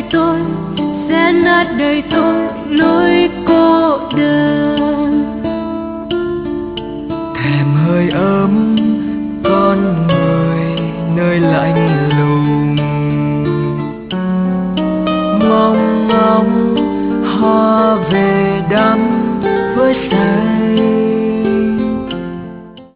đời tôi sẽ nát đời tôi nỗi cô đơn. Thèm hơi ấm con người nơi lạnh